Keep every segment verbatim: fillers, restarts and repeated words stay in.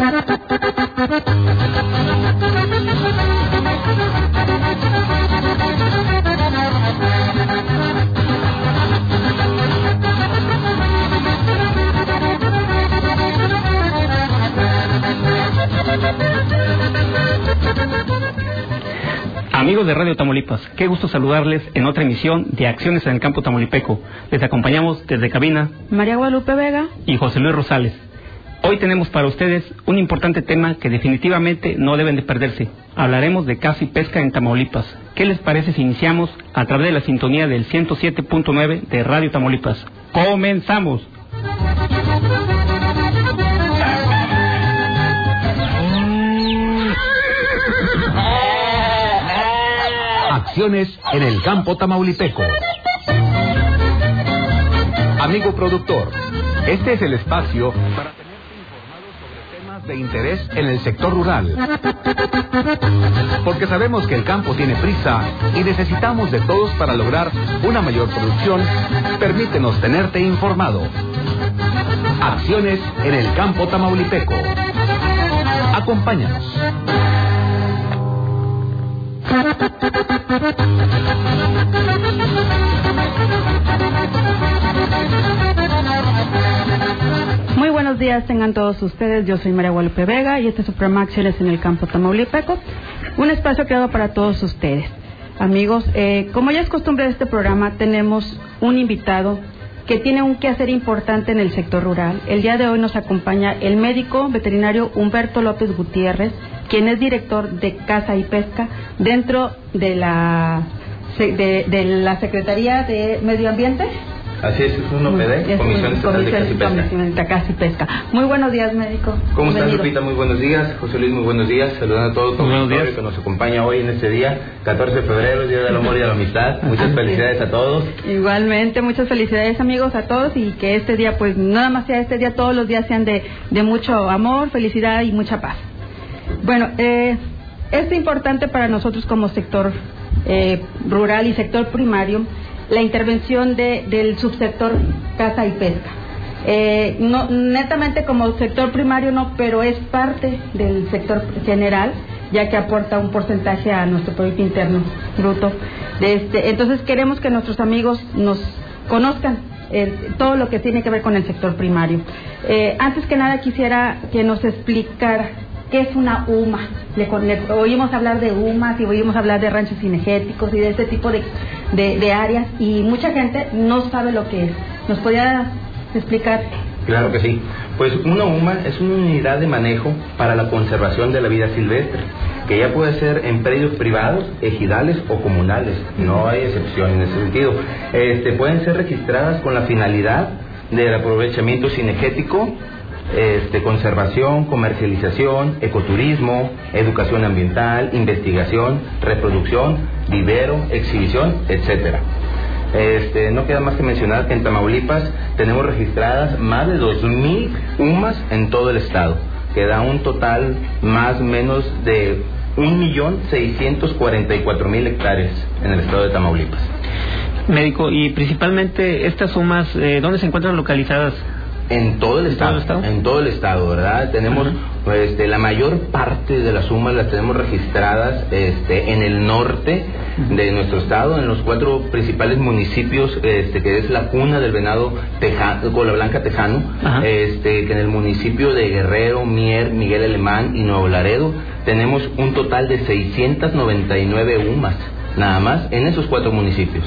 Amigos de Radio Tamaulipas, qué gusto saludarles en otra emisión de Acciones en el Campo Tamaulipeco. Les acompañamos desde cabina María Guadalupe Vega y José Luis Rosales. Hoy tenemos para ustedes un importante tema que definitivamente no deben de perderse. Hablaremos de caza y pesca en Tamaulipas. ¿Qué les parece si iniciamos a través de la sintonía del ciento siete punto nueve de Radio Tamaulipas? ¡Comenzamos! Acciones en el campo tamaulipeco. Amigo productor, este es el espacio para tenerte informado sobre temas de interés en el sector rural. Porque sabemos que el campo tiene prisa y necesitamos de todos para lograr una mayor producción. Permítenos tenerte informado. Acciones en el campo tamaulipeco. Acompáñanos. Muy buenos días tengan todos ustedes. Yo soy María Guadalupe Vega y este es su programa Acciones en el Campo Tamaulipeco, un espacio creado para todos ustedes. Amigos, eh, como ya es costumbre de este programa, tenemos un invitado que tiene un quehacer importante en el sector rural. El día de hoy nos acompaña el médico veterinario Humberto López Gutiérrez, quien es director de Caza y Pesca dentro de la de, de la Secretaría de Medio Ambiente. Así es, es un O P D, Comisión Estatal de Caza y Pesca. De Caza y Pesca. Muy buenos días, médico. ¿Cómo estás, Lupita? Muy buenos días. José Luis, muy buenos días. Saludando a todo tu auditorio que nos acompaña hoy en este día, catorce de febrero, Día del Amor y de la Amistad. Muchas felicidades a todos. Igualmente, muchas felicidades, amigos, a todos, y que este día, pues, nada más sea este día, todos los días sean de, de mucho amor, felicidad y mucha paz. Bueno, eh, es importante para nosotros como sector eh, rural y sector primario la intervención de, del subsector caza y pesca. Eh, no, netamente como sector primario no, pero es parte del sector general, ya que aporta un porcentaje a nuestro Producto Interno Bruto. De este, entonces queremos que nuestros amigos nos conozcan eh, todo lo que tiene que ver con el sector primario. Eh, antes que nada quisiera que nos explicara ¿qué es una U M A? Le, le, oímos hablar de U M As y oímos hablar de ranchos cinegéticos y de este tipo de, de, de áreas, y mucha gente no sabe lo que es. ¿Nos podría explicar? Claro que sí. Pues una U M A es una unidad de manejo para la conservación de la vida silvestre, que ya puede ser en predios privados, ejidales o comunales. No hay excepción en ese sentido. Este, pueden ser registradas con la finalidad del aprovechamiento cinegético, Este, conservación, comercialización, ecoturismo, educación ambiental, investigación, reproducción, vivero, exhibición, etcétera. Este, no queda más que mencionar que en Tamaulipas tenemos registradas más de dos mil U M As en todo el estado, que da un total más o menos de un millón seiscientos cuarenta y cuatro mil hectáreas en el estado de Tamaulipas. Médico, y principalmente estas U M As, eh, ¿dónde se encuentran localizadas? En todo el estado, ¿En todo el estado? En todo el estado, ¿verdad? Tenemos, uh-huh. pues, este, la mayor parte de las U M As las tenemos registradas este, en el norte uh-huh. de nuestro estado, en los cuatro principales municipios, este, que es la cuna del venado tejano, cola blanca tejano, uh-huh. este, que en el municipio de Guerrero, Mier, Miguel Alemán y Nuevo Laredo tenemos un total de seiscientas noventa y nueve U M As, nada más en esos cuatro municipios.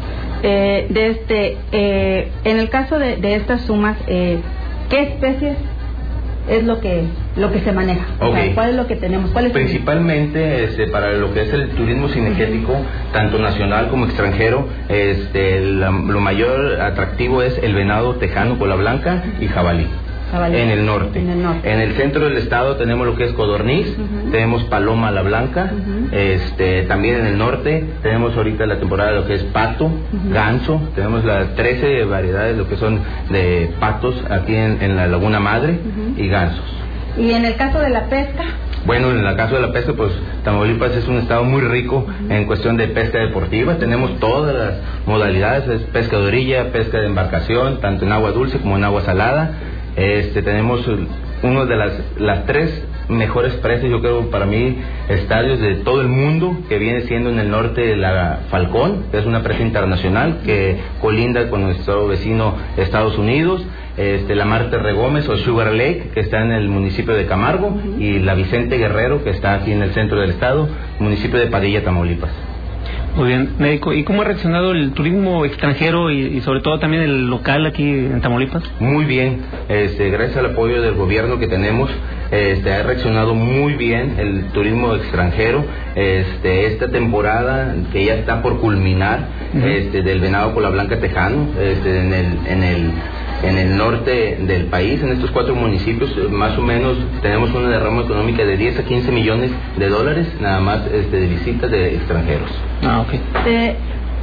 Eh, de este, eh, en el caso de, de estas sumas, eh, ¿qué especies es lo que lo que se maneja? Okay. O sea, ¿cuál es lo que tenemos? ¿Cuál es Principalmente este, para lo que es el turismo cinegético, uh-huh. tanto nacional como extranjero, este, la, lo mayor atractivo es el venado tejano, cola blanca y jabalí. En el, norte. en el norte. En el centro del estado tenemos lo que es codorniz, uh-huh. tenemos paloma a la blanca, uh-huh. este, también en el norte tenemos ahorita la temporada de lo que es pato, uh-huh. ganso, tenemos las trece variedades, lo que son de patos aquí en, en la Laguna Madre, uh-huh. y gansos. ¿Y en el caso de la pesca? Bueno, en el caso de la pesca, pues Tamaulipas es un estado muy rico uh-huh. en cuestión de pesca deportiva. Tenemos todas las modalidades, es pesca de orilla, pesca de embarcación, tanto en agua dulce como en agua salada. Este, tenemos uno de las, las tres mejores precios, yo creo, para mí, estadios de todo el mundo, que viene siendo en el norte de la Falcón, que es una presa internacional que colinda con nuestro vecino Estados Unidos, este, la Marte Regómez o Sugar Lake, que está en el municipio de Camargo, uh-huh. y la Vicente Guerrero, que está aquí en el centro del estado, municipio de Padilla, Tamaulipas. Muy bien, médico. ¿Y cómo ha reaccionado el turismo extranjero y, y sobre todo también el local aquí en Tamaulipas? Muy bien, este, gracias al apoyo del gobierno que tenemos, este, ha reaccionado muy bien el turismo extranjero. Este, esta temporada que ya está por culminar, uh-huh. este, del venado cola blanca tejano, este, en el, en el en el norte del país, en estos cuatro municipios, más o menos tenemos una derrama económica de diez a quince millones de dólares, nada más este, de visitas de extranjeros. Ah, ok. Eh,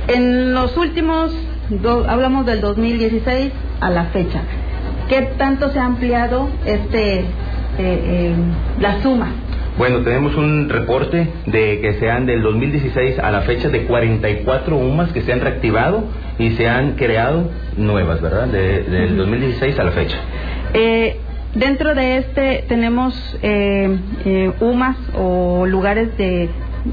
en los últimos, do, hablamos del dos mil dieciséis a la fecha, ¿qué tanto se ha ampliado este eh, eh, la suma? Bueno, tenemos un reporte de que sean del dos mil dieciséis a la fecha de cuarenta y cuatro U M As que se han reactivado y se han creado nuevas, ¿verdad? De, del uh-huh. dos mil dieciséis a la fecha. Eh, dentro de este tenemos eh, eh, U M As o lugares de,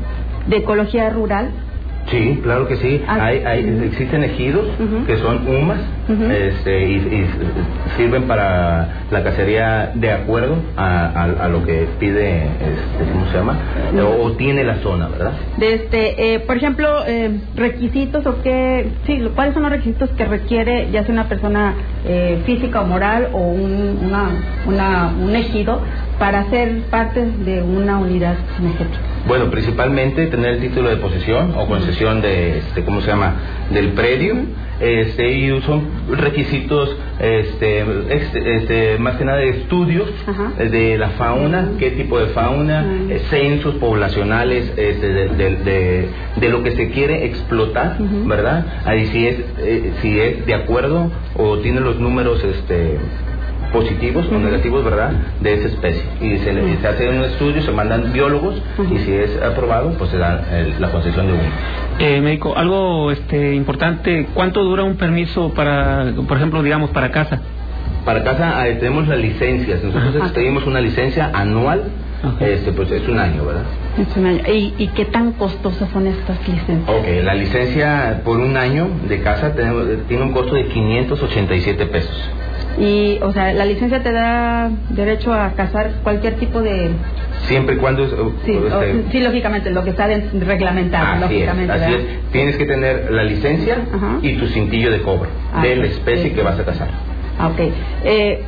de ecología rural. Sí, claro que sí. Ah, hay, hay, existen ejidos uh-huh. que son U M As uh-huh. este, y, y sirven para la cacería de acuerdo a, a, a lo que pide, este, ¿cómo se llama? Uh-huh. O, o tiene la zona, ¿verdad? De este, eh, por ejemplo, eh, requisitos o qué, sí, ¿cuáles son los requisitos que requiere ya sea una persona eh, física o moral o un, una, una, un ejido para ser parte de una unidad cinegética? Bueno, principalmente tener el título de posesión o concesión de, este, ¿cómo se llama?, del predio, este, y son requisitos, este, este, este más que nada de estudios Ajá. de la fauna, qué tipo de fauna, eh, censos poblacionales, este, de, de, de, de lo que se quiere explotar, uh-huh. ¿verdad? Ahí si es, eh, si es de acuerdo o tiene los números, este, positivos uh-huh. o negativos, ¿verdad?, de esa especie, y se, le, uh-huh. se hace un estudio, se mandan biólogos uh-huh. y si es aprobado, pues se da el, la concesión de uno. Eh, médico, algo este importante, ¿cuánto dura un permiso para, por ejemplo, digamos, para casa? Para casa eh, tenemos las licencias, nosotros uh-huh. pedimos una licencia anual, uh-huh. este pues es un año, ¿verdad? Es un año. ¿Y, ¿Y qué tan costosas son estas licencias? Ok, la licencia por un año de casa tenemos, tiene un costo de quinientos ochenta y siete pesos. Y, o sea, la licencia te da derecho a cazar cualquier tipo de... Siempre y cuando... Sí, este... o, sí, lógicamente, lo que está reglamentado. Así lógicamente, es, así es. Tienes que tener la licencia Ajá. y tu cintillo de cobro ah, de la especie sí. que vas a cazar. Ah, ok. Eh,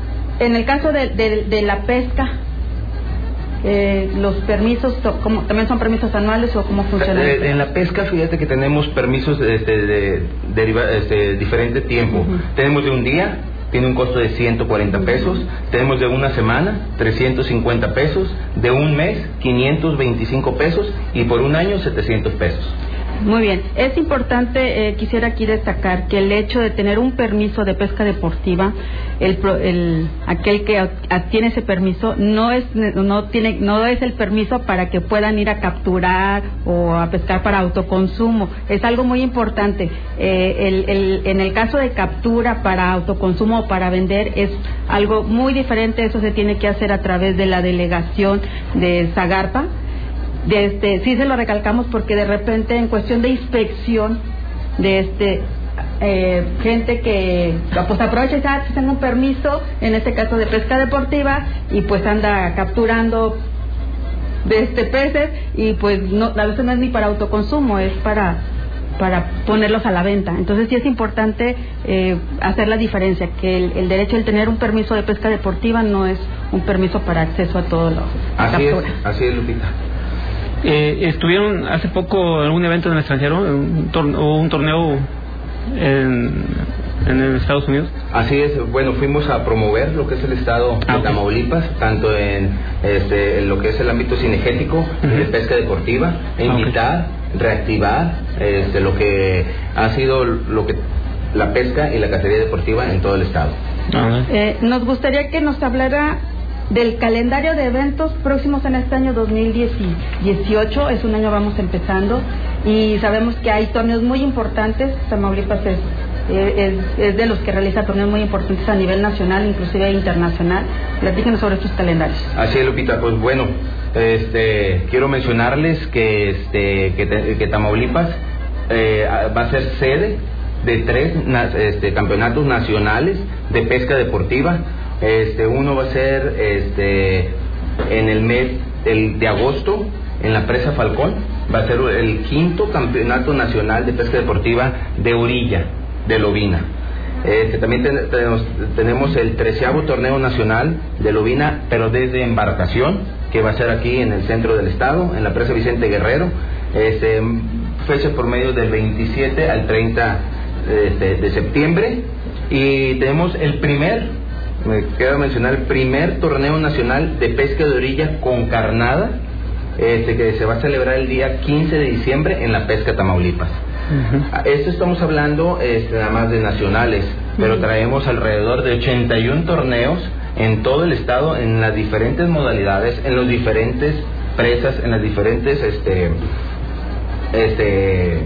en el caso de, de, de la pesca, eh, los permisos, ¿cómo, ¿también son permisos anuales o cómo funciona? Eh, en la pesca, fíjate que tenemos permisos este, de, de, de este, diferente tiempo. Uh-huh. Tenemos de un día, tiene un costo de ciento cuarenta pesos, tenemos de una semana, trescientos cincuenta pesos, de un mes, quinientos veinticinco pesos, y por un año, setecientos pesos. Muy bien, es importante, eh, quisiera aquí destacar que el hecho de tener un permiso de pesca deportiva, el, el aquel que obtiene ese permiso no es no tiene no es el permiso para que puedan ir a capturar o a pescar para autoconsumo. Es algo muy importante. Eh, el, el, en el caso de captura para autoconsumo o para vender es algo muy diferente. Eso se tiene que hacer a través de la delegación de Zagarpa. De este, sí se lo recalcamos porque de repente en cuestión de inspección de este eh, gente que pues aprovecha y sabe que tengo un permiso, en este caso de pesca deportiva, y pues anda capturando de este peces y pues no, a veces no es ni para autoconsumo, es para para ponerlos a la venta. Entonces sí es importante eh, hacer la diferencia, que el, el derecho de tener un permiso de pesca deportiva no es un permiso para acceso a todos los así capturas. Es, así es, Lupita. Eh, estuvieron hace poco en un evento en el extranjero, un torneo, un torneo en, en Estados Unidos. Así es, bueno, fuimos a promover lo que es el estado ah, de okay. Tamaulipas, tanto en, este, en lo que es el ámbito cinegético, uh-huh. de pesca deportiva, e invitar, okay. reactivar este, lo que ha sido lo que la pesca y la cacería deportiva en todo el estado. Uh-huh. Eh, nos gustaría que nos hablara del calendario de eventos próximos en este año dos mil dieciocho, es un año vamos empezando y sabemos que hay torneos muy importantes. Tamaulipas es eh, es, es de los que realiza torneos muy importantes a nivel nacional, inclusive internacional. Platíquenos sobre estos calendarios. Así es, Lupita, pues bueno, este, quiero mencionarles que, este, que, que Tamaulipas eh, va a ser sede de tres este, campeonatos nacionales de pesca deportiva. Este, uno va a ser este, en el mes el de agosto en la presa Falcón, va a ser el quinto campeonato nacional de pesca deportiva de orilla, de lobina. Este, también ten, tenemos, tenemos el treceavo torneo nacional de lobina, pero desde embarcación, que va a ser aquí en el centro del estado, en la presa Vicente Guerrero, este, fecha por medio del veintisiete al treinta este, de septiembre. Y tenemos el primer, me queda mencionar, el primer torneo nacional de pesca de orilla con carnada, este, que se va a celebrar el día quince de diciembre en la Pesca Tamaulipas. Uh-huh. Esto estamos hablando este, nada más de nacionales, pero traemos alrededor de ochenta y uno torneos en todo el estado, en las diferentes modalidades, en los diferentes presas, en las diferentes este este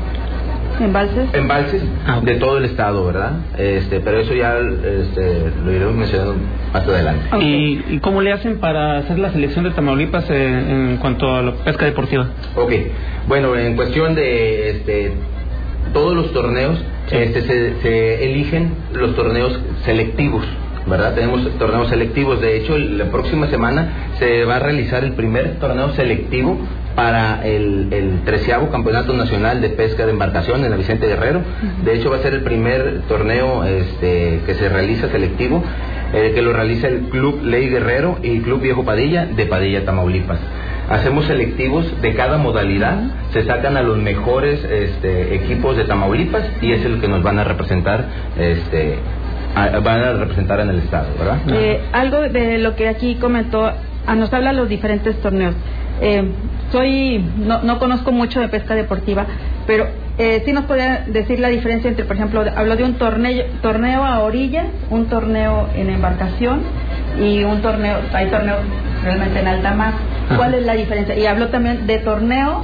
embalses embalses ah, okay. de todo el estado, ¿verdad? Este, pero eso ya este, lo iremos mencionando más adelante. Okay. ¿Y, ¿Y cómo le hacen para hacer la selección de Tamaulipas eh, en cuanto a la pesca deportiva? Ok, bueno, en cuestión de este, todos los torneos, sí. este, se, se eligen los torneos selectivos, ¿verdad? Tenemos torneos selectivos. De hecho, la próxima semana se va a realizar el primer torneo selectivo para el, el treceavo Campeonato Nacional de Pesca de Embarcación en la Vicente Guerrero. De hecho, va a ser el primer torneo este, que se realiza selectivo, eh, que lo realiza el Club Ley Guerrero y el Club Viejo Padilla de Padilla, Tamaulipas. Hacemos selectivos de cada modalidad, se sacan a los mejores este, equipos de Tamaulipas y es el que nos van a representar este, a, van a representar en el estado, ¿verdad? Eh, algo de lo que aquí comentó, a nos habla los diferentes torneos. Eh, soy no, no conozco mucho de pesca deportiva, pero eh, sí nos podría decir la diferencia entre, por ejemplo, habló de un torneo torneo a orilla, un torneo en embarcación y un torneo, hay torneos realmente en alta mar. ¿Cuál es la diferencia? Y habló también de torneo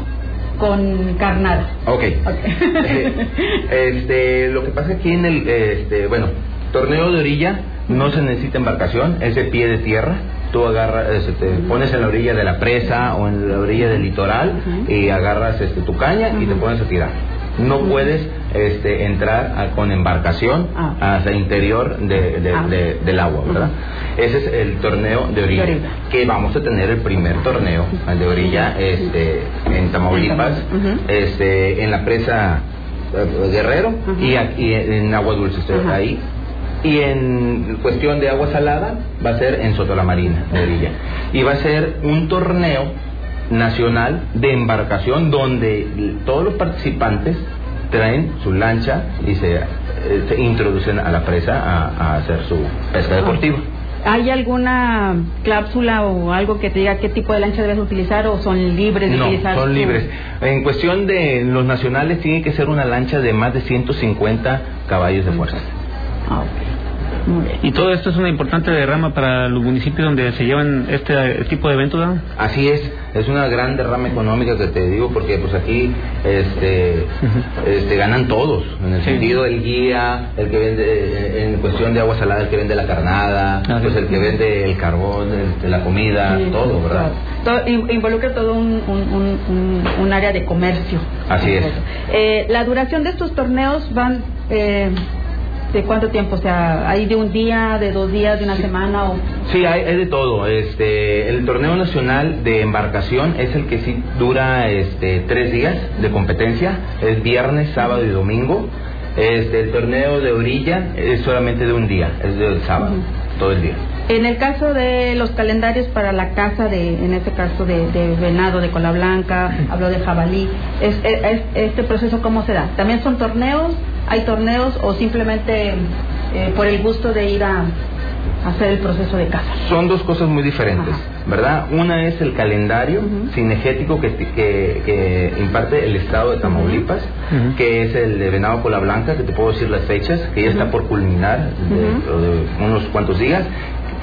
con carnada. Okay. Okay. este, lo que pasa aquí en el, este, bueno, torneo de orilla no se necesita embarcación, es de pie de tierra. Tú agarras, este, te pones en la orilla de la presa o en la orilla del litoral uh-huh. y agarras este, tu caña uh-huh. y te pones a tirar. No uh-huh. puedes este, entrar a, con embarcación ah. hacia el interior de, de, ah. de, del agua, ¿verdad? Uh-huh. Ese es el torneo de orilla, de orilla, que vamos a tener el primer torneo de orilla este, en Tamaulipas, uh-huh. este, en la presa Guerrero uh-huh. y aquí en Agua Dulce, uh-huh. ahí. Y en cuestión de agua salada va a ser en Soto la Marina de orilla. Y va a ser un torneo nacional de embarcación donde todos los participantes traen su lancha y se, se introducen a la presa a, a hacer su pesca deportiva. ¿Hay alguna cláusula o algo que te diga qué tipo de lancha debes utilizar o son libres de no, utilizar? No, son tu... libres. En cuestión de los nacionales tiene que ser una lancha de más de ciento cincuenta caballos de fuerza. Ah, okay. ¿Y todo esto es una importante derrama para los municipios donde se llevan este tipo de eventos, ¿no? Así es, es una gran derrama económica que te digo, porque pues aquí este, uh-huh. este ganan todos, en el sí. sentido el guía, el que vende, en cuestión de agua salada, el que vende la carnada, ah, pues sí. el que vende el carbón, el, la comida, sí, todo, ¿verdad? Todo, involucra todo un, un, un, un área de comercio. Así es. Eh, la duración de estos torneos van... Eh, ¿de cuánto tiempo? O sea, ¿hay de un día, de dos días, de una sí. semana? O... Sí, hay, hay de todo. Este, el torneo nacional de embarcación es el que sí dura este, tres días de competencia. Es viernes, sábado y domingo. Este, el torneo de orilla es solamente de un día, es del sábado, uh-huh. todo el día. En el caso de los calendarios para la caza de, en este caso de, de venado, de cola blanca, habló de jabalí, es, es, ¿este proceso cómo se da? ¿También son torneos? ¿Hay torneos o simplemente eh, por el gusto de ir a hacer el proceso de caza? Son dos cosas muy diferentes, ajá. ¿verdad? Una es el calendario uh-huh. cinegético que, que, que imparte el estado de Tamaulipas, uh-huh. que es el de venado cola blanca, que te puedo decir las fechas, que ya uh-huh. está por culminar de, uh-huh. de unos cuantos días.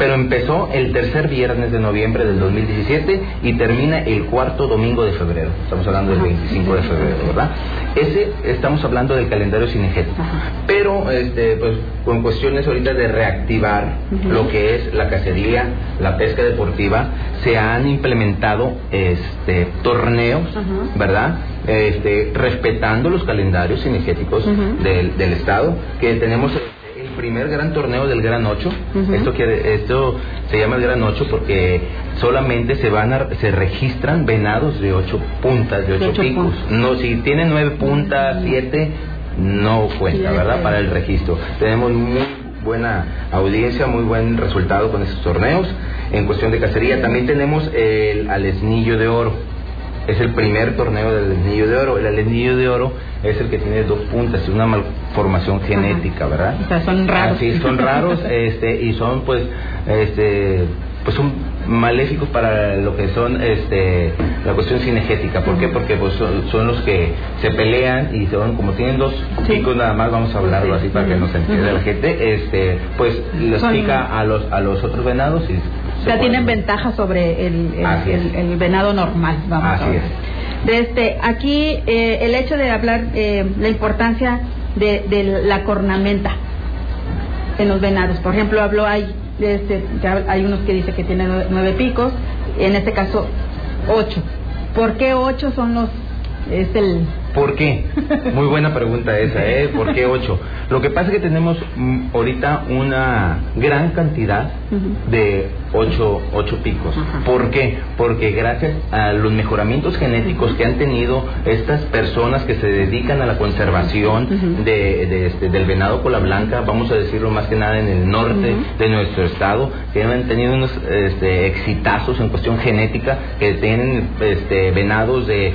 pero empezó el tercer viernes de noviembre del dos mil diecisiete y termina el cuarto domingo de febrero. Estamos hablando del veinticinco de febrero, ¿verdad? Ese, estamos hablando del calendario cinegético. Pero, este, pues, con cuestiones ahorita de reactivar uh-huh. lo que es la cacería, la pesca deportiva, se han implementado, este, torneos, uh-huh. ¿verdad? Este, respetando los calendarios cinegéticos uh-huh. del, del estado, que tenemos el primer gran torneo del Gran Ocho. Uh-huh. Esto quiere, esto se llama el Gran Ocho porque solamente se van a, se registran venados de ocho puntas, de ocho, ocho picos. Puntos. No, si tienen nueve puntas, siete, no cuenta, sí, ¿verdad? Sí. Para el registro. Tenemos muy buena audiencia, muy buen resultado con estos torneos. En cuestión de cacería, también tenemos el Alesnillo de Oro. Es el primer torneo del Alesnillo de Oro. El Alesnillo de Oro es el que tiene dos puntas, es una malformación genética, ajá. ¿verdad? O sea, son raros. Así, son raros, este, y son, pues, este, pues son maléficos para lo que son, este, la cuestión cinegética. ¿Por qué? Porque pues son, son los que se pelean y son, como tienen dos sí. picos nada más, vamos a hablarlo así para que no se entienda la gente, este, pues los son... pica a los, a los otros venados y o sea, tienen ventaja sobre el, el, el, el venado normal, vamos Así a ver. Es. De este, aquí eh, el hecho de hablar eh, la importancia de, de la cornamenta en los venados. Por ejemplo, hablo hay este, hay unos que dicen que tienen nueve, nueve picos, en este caso ocho. ¿Por qué ocho son los es el ¿Por qué? Muy buena pregunta esa, ¿eh? ¿Por qué ocho? Lo que pasa es que tenemos mm, ahorita una gran cantidad uh-huh. de ocho, ocho picos. Uh-huh. ¿Por qué? Porque gracias a los mejoramientos genéticos uh-huh. que han tenido estas personas que se dedican a la conservación uh-huh. de, de este, del venado cola blanca, vamos a decirlo más que nada en el norte uh-huh. de nuestro estado, que han tenido unos este, exitazos en cuestión genética, que tienen este, venados de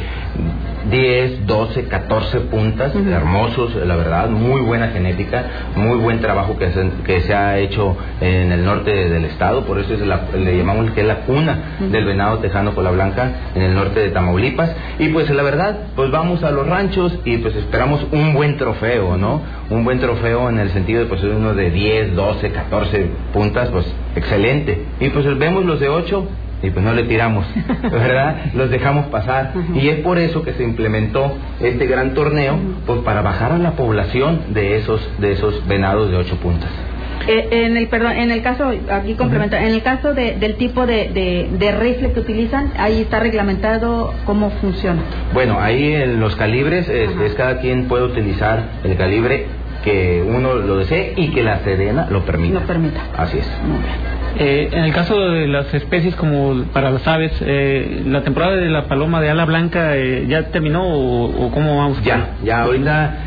diez, doce, catorce puntas, uh-huh. hermosos, la verdad, muy buena genética, muy buen trabajo que se, que se ha hecho en el norte del estado, por eso es la, le llamamos que es la cuna uh-huh. del venado tejano cola blanca en el norte de Tamaulipas. Y pues la verdad, pues vamos a los ranchos y pues esperamos un buen trofeo, ¿no? Un buen trofeo en el sentido de pues uno de diez, doce, catorce puntas, pues excelente. Y pues vemos los de ocho y pues no le tiramos, ¿verdad? Los dejamos pasar. Uh-huh. Y es por eso que se implementó este gran torneo, uh-huh. pues para bajar a la población de esos de esos venados de ocho puntas. Eh, en el perdón, en el caso, aquí complemento, uh-huh. en el caso de, del tipo de, de, de rifle que utilizan, ahí está reglamentado cómo funciona. Bueno, ahí en los calibres es, uh-huh. es cada quien puede utilizar el calibre que uno lo desee y que la Sedena lo permita. Lo permita. Así es. Muy bien. Eh, en el caso de las especies como para las aves, eh, ¿la temporada de la paloma de ala blanca eh, ya terminó o, o cómo vamos? Ya, ya ahorita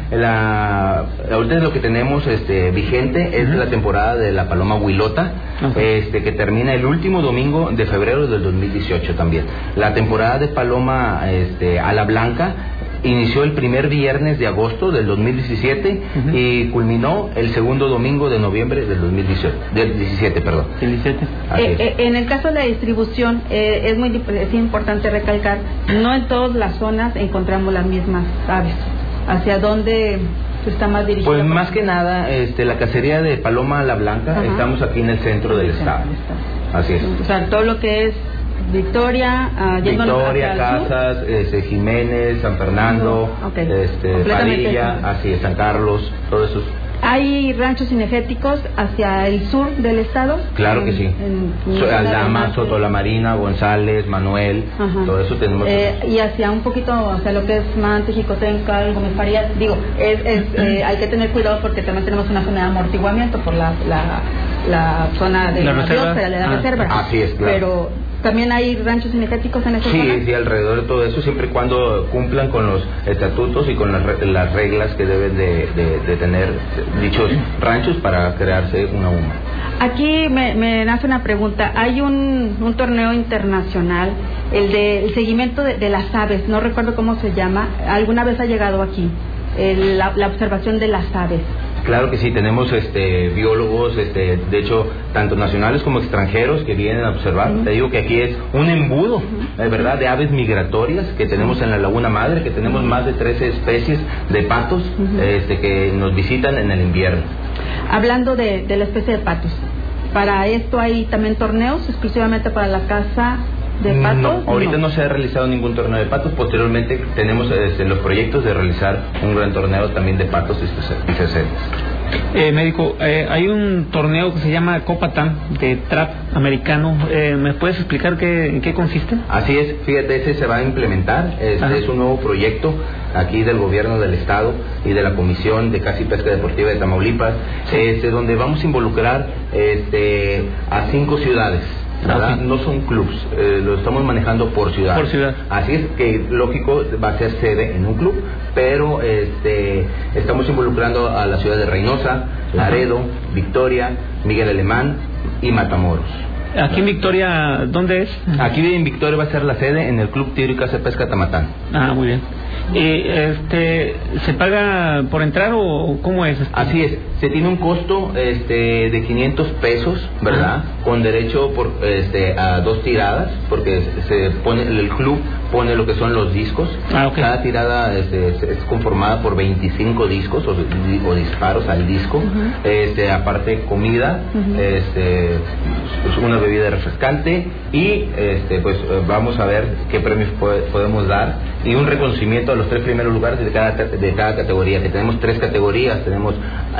la ahorita lo que tenemos este vigente es uh-huh. la temporada de la paloma huilota, okay. este que termina el último domingo de febrero del dos mil dieciocho también. La temporada de paloma este ala blanca inició el primer viernes de agosto del dos mil diecisiete uh-huh. y culminó el segundo domingo de noviembre del dos mil dieciocho, del diecisiete, perdón. El diecisiete. Eh, eh, en el caso de la distribución eh, es muy es importante recalcar, no en todas las zonas encontramos las mismas aves. ¿Hacia dónde está más dirigida? Pues más que nada, este, la cacería de paloma ala blanca, uh-huh. estamos aquí en el centro del estado. Así es. O sea, todo lo que es Victoria, uh, Victoria, Casas, este, Jiménez, San Fernando, okay. este, Padilla, así es, San Carlos, todos esos. ¿Hay ranchos cinegéticos hacia el sur del estado? Claro que sí. En, en Aldama, Soto la Marina, González, Manuel, ajá. todo eso tenemos. Eh, y hacia un poquito, hacia lo que es Mante, Jicotenca, Gómez Farías, digo, es, es, eh, hay que tener cuidado porque también tenemos una zona de amortiguamiento por la, la, la zona de la, la biosfera, de la ah. reserva. Así es, claro. Pero ¿también hay ranchos cinegéticos en esa sí, zona? Sí, sí, alrededor de todo eso, siempre y cuando cumplan con los estatutos y con las, las reglas que deben de, de, de tener dichos ranchos para crearse una U M A. Aquí me, me nace una pregunta. Hay un, un torneo internacional, el de el seguimiento de, de las aves, no recuerdo cómo se llama. ¿Alguna vez ha llegado aquí el, la, la observación de las aves? Claro que sí, tenemos este biólogos, este de hecho, tanto nacionales como extranjeros que vienen a observar. Uh-huh. Te digo que aquí es un embudo, uh-huh. de verdad, de aves migratorias que tenemos en la Laguna Madre, que tenemos uh-huh. más de trece especies de patos uh-huh. este, que nos visitan en el invierno. Hablando de, de la especie de patos, para esto hay también torneos exclusivamente para la caza de patos. No, ahorita no. no se ha realizado ningún torneo de patos. Posteriormente tenemos este, los proyectos de realizar un gran torneo también de patos y cerceros. Eh, médico, eh, hay un torneo que se llama Copa T A M de trap americano. Eh, ¿Me puedes explicar qué, en qué consiste? Así es, fíjate, ese se va a implementar. Este es un nuevo proyecto aquí del gobierno del estado y de la Comisión de Caza y Pesca Deportiva de Tamaulipas, este, donde vamos a involucrar este, a cinco ciudades. ¿verdad? Okay. No son clubs, eh, lo estamos manejando por ciudad. Por ciudad. Así es que, lógico, va a ser sede en un club, pero este, estamos involucrando a la ciudad de Reynosa, Laredo, uh-huh. Victoria, Miguel Alemán y Matamoros. ¿Aquí en Victoria dónde es? Aquí en Victoria va a ser la sede en el Club Tiro y Caza y Pesca Tamatán. Ah, muy bien. ¿Y este, se paga por entrar o cómo es? Así es, se tiene un costo este, de quinientos pesos, ¿verdad? Uh-huh. Con derecho por este, a dos tiradas, porque se pone el club pone lo que son los discos. Ah, okay. Cada tirada este, es conformada por veinticinco discos o, o disparos al disco. Uh-huh. Este, aparte comida, uh-huh. este, una bebida refrescante y este, pues vamos a ver qué premios puede, podemos dar y un reconocimiento a los tres primeros lugares de cada de cada categoría, que tenemos tres categorías, tenemos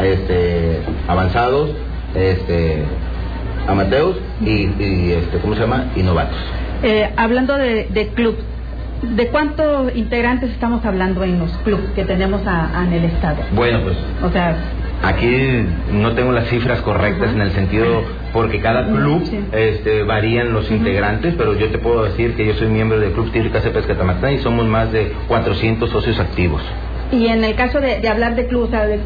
este, avanzados, este, amateurs y, y este, ¿cómo se llama? Y novatos. Eh, hablando de, de club, ¿de cuántos integrantes estamos hablando en los clubes que tenemos a, a en el estado? Bueno, pues o sea, aquí no tengo las cifras correctas, uh-huh. en el sentido porque cada club sí. este, varían los uh-huh. integrantes, pero yo te puedo decir que yo soy miembro del Club Tiro y Caza y Pesca Tamatán y somos más de cuatrocientos socios activos. Y en el caso de, de hablar de clubes, o sea, de,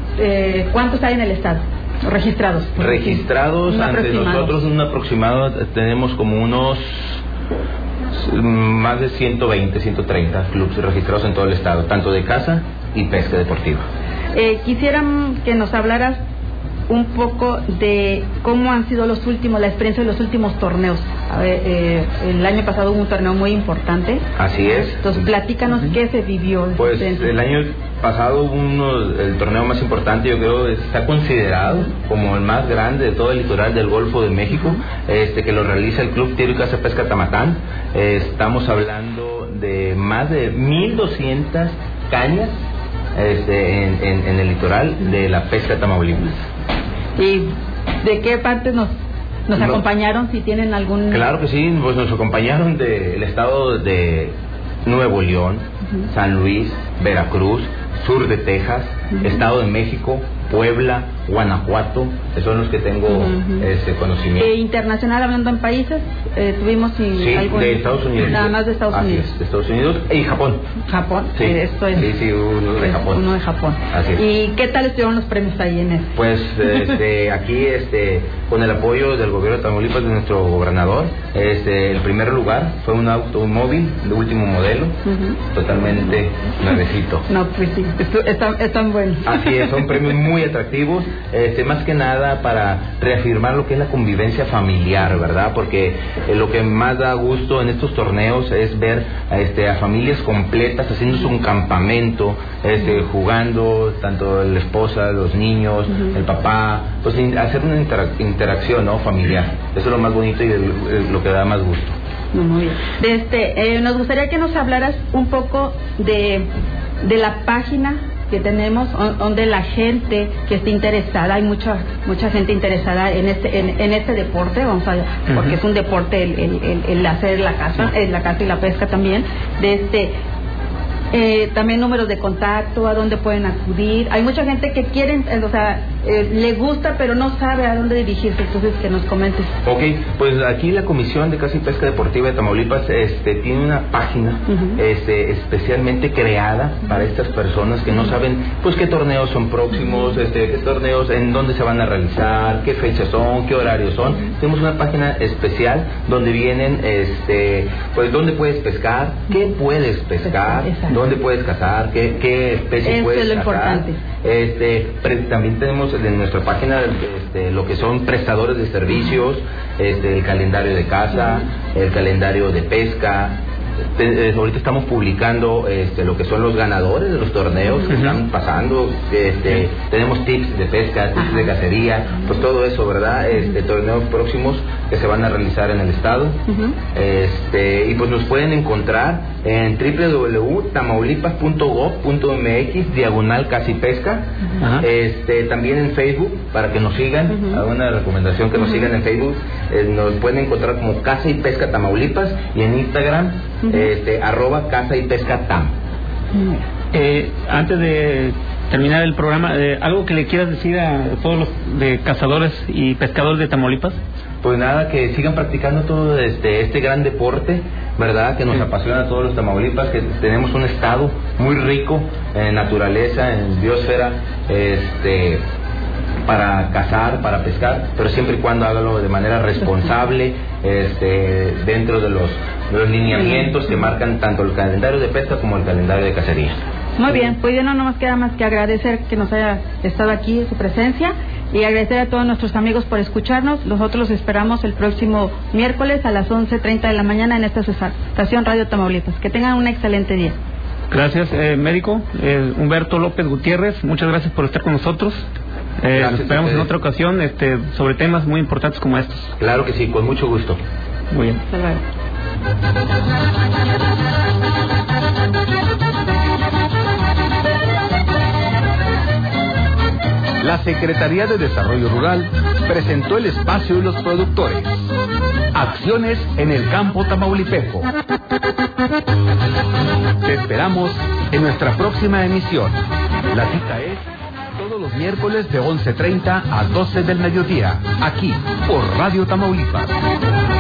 eh, ¿cuántos hay en el estado? Registrados. Registrados un ante nosotros, un aproximado, tenemos como unos más de ciento veinte, ciento treinta clubes registrados en todo el estado, tanto de caza y pesca deportiva. Eh, quisieran que nos hablaras un poco de cómo han sido los últimos, la experiencia de los últimos torneos. A ver, eh, el año pasado hubo un torneo muy importante. Así es. Entonces, platícanos uh-huh. qué se vivió. Pues el año pasado uno, el torneo más importante, yo creo, está considerado como el más grande de todo el litoral del Golfo de México, uh-huh. este que lo realiza el Club Tiro y Caza y Pesca Tamatán. Eh, estamos hablando de más de mil doscientas cañas este, en, en, en el litoral de la pesca Tamaulipas. ¿Y de qué parte nos, nos no, acompañaron? Si tienen algún... Claro que sí, pues nos acompañaron del estado de Nuevo León, uh-huh. San Luis, Veracruz, sur de Texas, uh-huh. Estado de México, Puebla, Guanajuato, que son los que tengo uh-huh. ese conocimiento. E internacional, hablando en países, eh, tuvimos y sí, algo de en, Estados Unidos. Nada más de Estados Así Unidos. Es, de Estados Unidos y Japón. Japón, sí, eh, esto es, sí, sí, uno de Japón. Uno de Japón. Así es. ¿Y qué tal estuvieron los premios ahí en ese? Pues este, aquí, este, con el apoyo del gobierno de Tamaulipas, de nuestro gobernador, este, el primer lugar fue un automóvil de último modelo, uh-huh. totalmente nuevecito. No, pues sí, están, están buenos. Así es, son premios muy atractivos. Este, más que nada para reafirmar lo que es la convivencia familiar, ¿verdad? Porque eh, lo que más da gusto en estos torneos es ver este, a familias completas haciéndose un campamento, este, jugando, tanto la esposa, los niños, uh-huh. el papá, pues hacer una interac- interacción, ¿no? Familiar. Eso es lo más bonito y el, el, lo que da más gusto. Muy bien. Este, eh, nos gustaría que nos hablaras un poco de, de la página que tenemos, donde la gente que esté interesada, hay mucha mucha gente interesada en este en, en este deporte, vamos a uh-huh. porque es un deporte el, el, el, el hacer la caza, sí. la caza y la pesca también, de este eh, también números de contacto, a dónde pueden acudir. Hay mucha gente que quiere, o sea, eh, le gusta pero no sabe a dónde dirigirse, entonces que nos comentes. Ok, pues aquí la Comisión de Caza y Pesca Deportiva de Tamaulipas este, tiene una página uh-huh. este, especialmente creada para estas personas que no saben pues qué torneos son próximos, este, qué torneos, en dónde se van a realizar, qué fechas son, qué horarios son. Uh-huh. Tenemos una página especial donde vienen este, pues dónde puedes pescar, qué puedes pescar, exacto. dónde puedes cazar, qué, qué especie Eso puedes es lo cazar. Importante. Este, pre, también tenemos en nuestra página este, lo que son prestadores de servicios, este, el calendario de caza, uh-huh. el calendario de pesca, te, eh, ahorita estamos publicando este, lo que son los ganadores de los torneos que uh-huh. están pasando, este, uh-huh. tenemos tips de pesca, tips uh-huh. de cacería, pues todo eso, ¿verdad? Este, torneos próximos que se van a realizar en el estado. Uh-huh. Este, y pues nos pueden encontrar en doble u doble u doble u punto tamaulipas punto gov punto m x diagonal caza y pesca. Uh-huh. Este, también en Facebook, para que nos sigan, uh-huh. hago una recomendación que nos uh-huh. sigan en Facebook, eh, nos pueden encontrar como Caza y Pesca Tamaulipas, y en Instagram, uh-huh. este, arroba Caza y Pesca Tam. Uh-huh. Eh, antes de terminar el programa, eh, ¿algo que le quieras decir a todos los de cazadores y pescadores de Tamaulipas? Pues nada, que sigan practicando todo este, este gran deporte, ¿verdad? Que nos sí. apasiona a todos los Tamaulipas, que tenemos un estado muy rico en naturaleza, en biosfera, este, para cazar, para pescar, pero siempre y cuando hágalo de manera responsable, este, dentro de los, de los lineamientos que marcan tanto el calendario de pesca como el calendario de cacería. Muy bien, pues ya no nos queda más que agradecer que nos haya estado aquí, su presencia, y agradecer a todos nuestros amigos por escucharnos. Nosotros los esperamos el próximo miércoles a las once treinta de la mañana en esta estación Radio Tamaulipas. Que tengan un excelente día. Gracias, eh, médico eh, Humberto López Gutiérrez, muchas gracias por estar con nosotros. Eh, los esperamos en otra ocasión este, sobre temas muy importantes como estos. Claro que sí, con mucho gusto. Muy bien. Hasta luego. La Secretaría de Desarrollo Rural presentó el espacio de los productores. Acciones en el campo tamaulipeco. Te esperamos en nuestra próxima emisión. La cita es todos los miércoles de once treinta a doce del mediodía, aquí por Radio Tamaulipas.